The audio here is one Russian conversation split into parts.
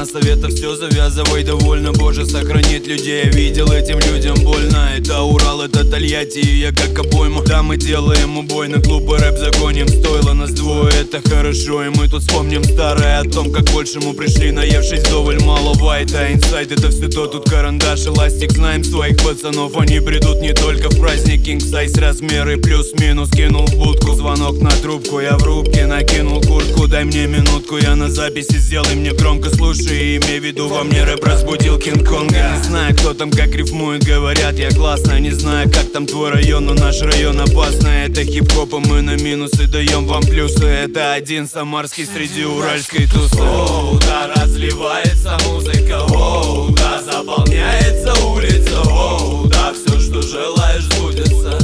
одна совета: все завязывай довольно. Боже, сохранит людей, я видел этим людям больно. Это Урал, это Тольятти, и я как обойму. Да, мы делаем убойно, глупый рэп загоним. Стоило нас двое, это хорошо. И мы тут вспомним старое о том, как больше мы пришли, наевшись вдоволь малого. Это инсайт, это все то, тут карандаш, эластик. Знаем своих пацанов, они придут не только в праздник. King size размеры плюс-минус. Кинул в будку, звонок на трубку, я в рубке накинул куртку. Дай мне минутку, я на записи, сделай мне громко. Слушай и имей в виду, во мне рэп разбудил Кинг-Конга. Не знаю, кто там как рифмует, говорят, я классно. Не знаю, как там твой район, но наш район опасный. Это хип-хоп, а мы на минусы даем вам плюсы. Это один самарский среди уральской тусы. Оу, да, разливается музыка, оу, да, заполняется улица, оу, да, все, что желаешь, сбудется.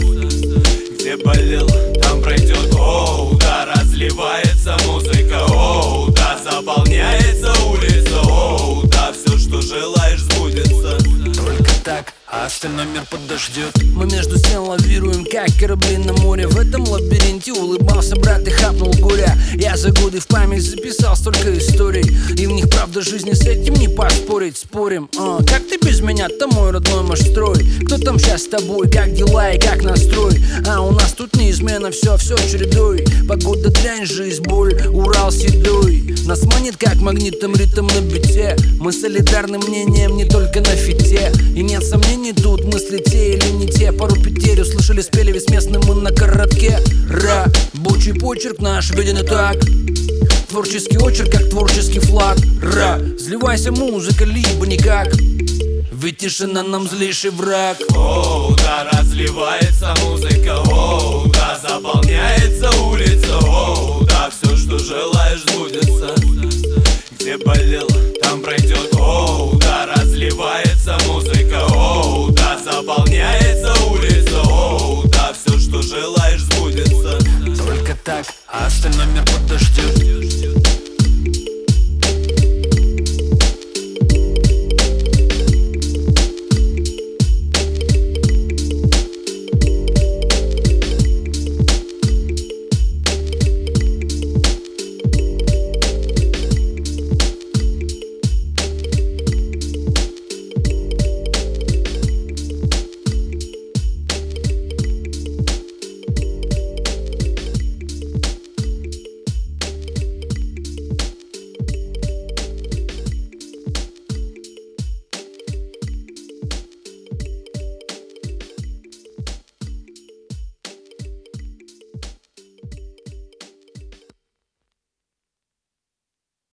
Где болел, там пройдет, оу, да, разливается музыка, оу, да, заполняется улица, оу, да, все, что желаешь, сбудется. Только так, а остальной мир подождет. Мы между стен лавируем, как корабли на море. В этом лабиринте улыбался брат и хапнул горя. Я за годы в память записал столько историй, и в них правда жизни, с этим не поспорить. Спорим, как ты без меня-то, мой родной мой-строй? Кто там сейчас с тобой, как дела и как настрой? У нас тут неизменно все чередой. Погода дрянь, жизнь, боль, Урал седой. Нас манит как магнитом ритм на бите. Мы солидарны мнением не только на фите. И нет сомнений тут, мысли те или не те. Пару петерь услышали, спели, весь местный мы на коротке. Рабочий почерк наш виден и так. Творческий очерк, как творческий флаг. Сливайся, музыка, либо никак, ведь тишина нам злейший враг. Оу, да, разливается музыка, оу, да, заполняется улица, оу, да, все, что желаешь, сбудется. Где болел, там пройдет, оу, да, разливается музыка, оу, да, заполняется улица, оу, да, все, что желаешь, сбудется. Только так, а остальной мир подождет.